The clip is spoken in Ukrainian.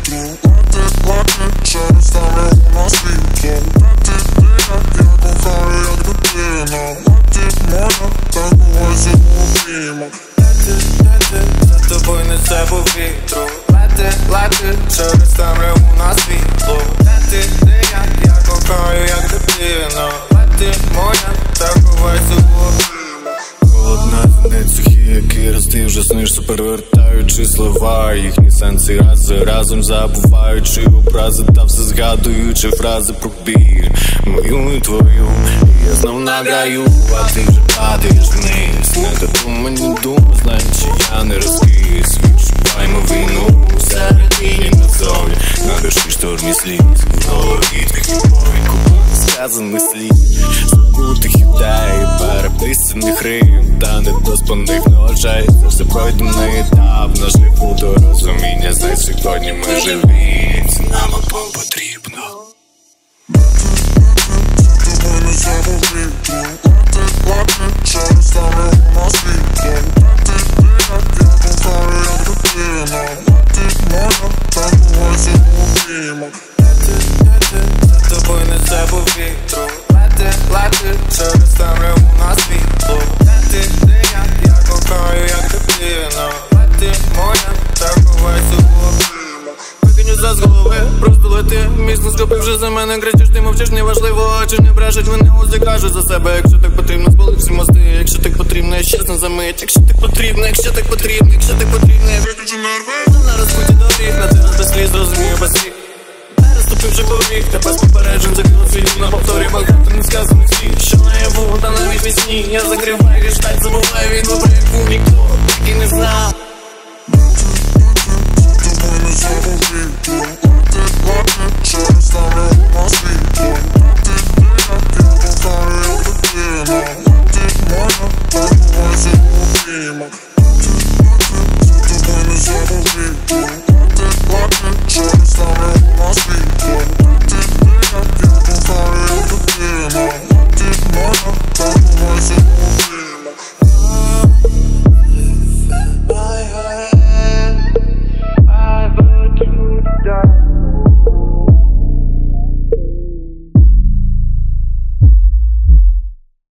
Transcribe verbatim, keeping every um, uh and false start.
вітру. Лети, лети, через тебе у нас світло. Де ти, де я, я кохаю, як дитина. Лети, моя, так бувайся у обіймах. Лети, лети, за тобою несе по вітру. Лети, лети, через тебе у нас світло. Лети, де я, я кохаю, як дитина. Лети, моя, так бувайся у обіймах. Холодна зенит сухі, які рости вже снишся, перевертаючи слова. Їхні сенси рази разом забуваючи образи та все згадуючи фрази про біль мою і твою. І я знов награю, а ти вже падаєш вниз. Не додумані думи, знаючи я не розкис. Відчуваємо війну всередині назовні. На душі штурмі сліз, в голові твій любові купа сказаних слів, забутих ідей, переписаних рим та недоспаних ночей. Це все пройдений етап на шляху до розуміння. Знай, сьогодні ми живі, це нам обом потрібно. Тобою несе по вітру. Лети, лети, через тебе у нас світло. Де ти, де я, я кохаю, як дитина. Лети, моя, так бувайся у обіймах. Лети, лети, за тобою несе по вітру. Лети, лети, через тебе у нас світло. Лети, де я, я кохаю, як дитина. Лети, моя, так бувайся у обіймах. Викиню за з голови, просто лети. Міцно схопивши за мене, кричиш, ти мовчиш, неважливо, очі не брешуть, вони узи кажуть за себе. Якщо так потрібно, спали всі мости. Якщо так потрібно, я чесно за мить. Якщо так потрібно, якщо так потрібно, якщо так потрібно, я Виключи нерви. на розпуті доріг, на тебе без сліз, розумію без слів. Переступивши поріг, тебе з попереджень закинув свій на повторі багато несказаних слів. Що наяву, та навіть вісні, я закриваю гештальт, забуваю від добре, яку ніхто так і не знав.